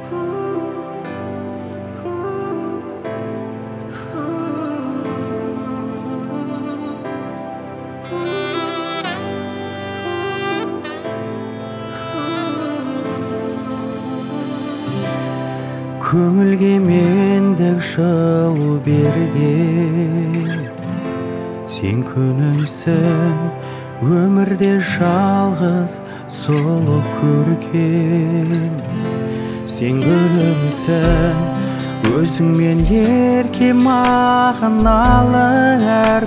Көңілге мендік жылу берген сен күнімсің, өмірде жалғыз сұлу көрген сен гүлімсің, өзіңмен ерке мағыналы әр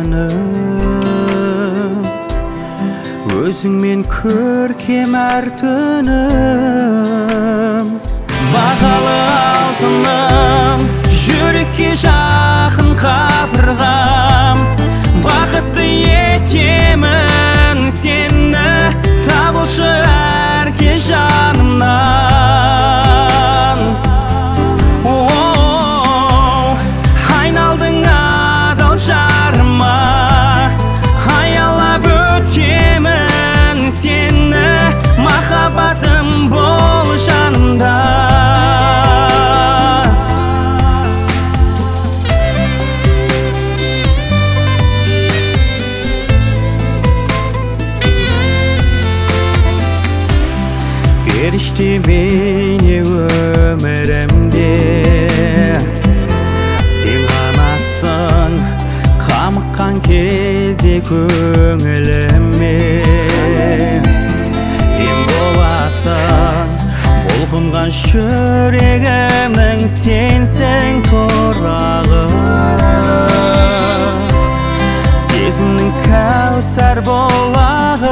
күнім, өзіңмен көркем әр түнім. Бағалы алтыным, жүрекке жақын қабырғам, бақытты етемін сені, табылшы әрке жанымнан. Айналдың адал жарыма, аялап өтемін сені, махаббатым бол жанымда. Періште бейне өмірімде, сен ғанасың, қамыққан кезде көңіліме. Ем боласың, бұлқынған жүрегімнің, сенсің торағым, сезімнің кәусар бұлағы,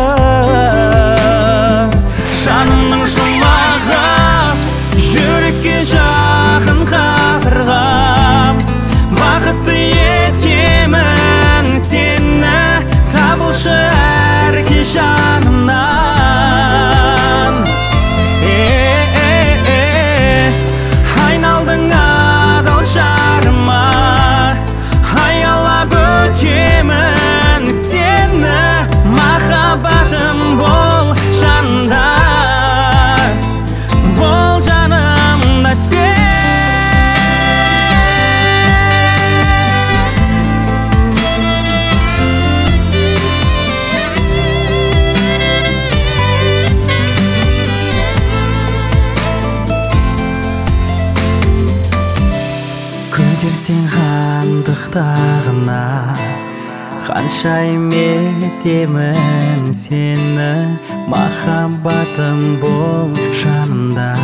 жанымның жұмағы, жүрекке жақын қабырғам, бақытты етемін сені, табылшы әрке жанымнан. Айналдың адал жарыма, аялап өтемін сені, махаббатым бол жанымда. Көтерсең хандық тағына, ханшайым етемін сені, махаббатым бол жанымда.